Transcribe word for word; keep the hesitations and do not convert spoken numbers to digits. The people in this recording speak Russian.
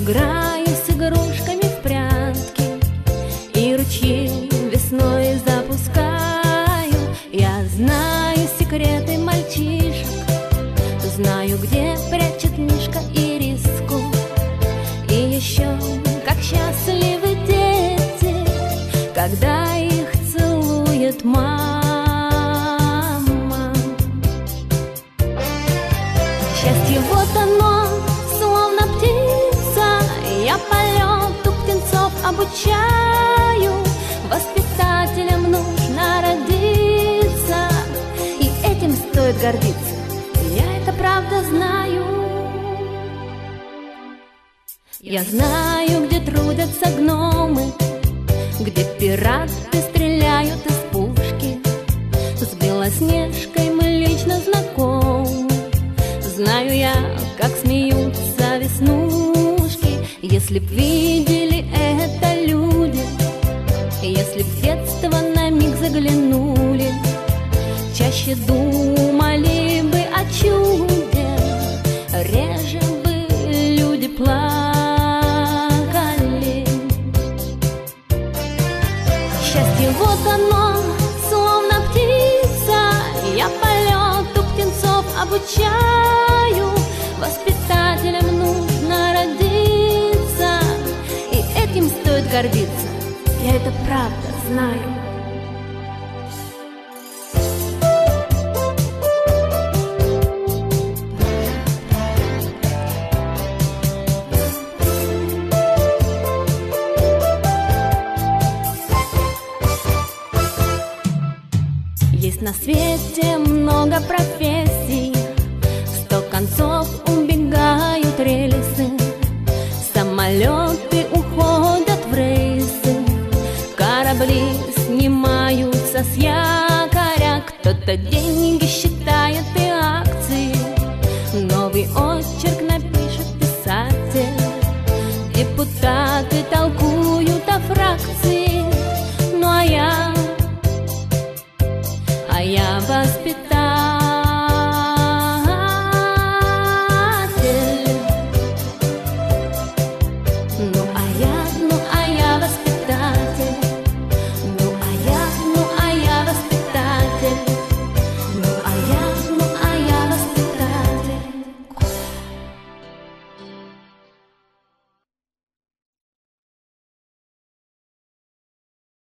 играю с игрушками в прятки и ручьи весной запускаю. Я знаю секреты мальчишек, знаю, где прячет мишка и риску. И еще как счастливы дети, когда их целует мама. Счастье вот оно, словно птица, я полету птенцов обучаю. Воспитателям нужно родиться, и этим стоит гордиться, я это правда знаю. Я знаю, где трудятся гномы, где пираты стреляют из пушки. С Белоснежкой мы лично знакомы. Знаю я, как смеются веснушки. Если б видели это люди, если б в детство на миг заглянули, чаще думали бы о чуде, реже бы люди плакали. Счастье вот оно, словно птица, я полету птенцов обучаю. Воспитателям нужно родиться, и этим стоит гордиться, я это правда знаю. Есть на свете много профессий, в сто концов убегают рельсы, самолеты уходят в рейсы, корабли снимаются с якоря, кто-то деньги считает и акции, новый очерк напишет писатель, депутаты толкуют о фракции, ну а я А я воспитатель.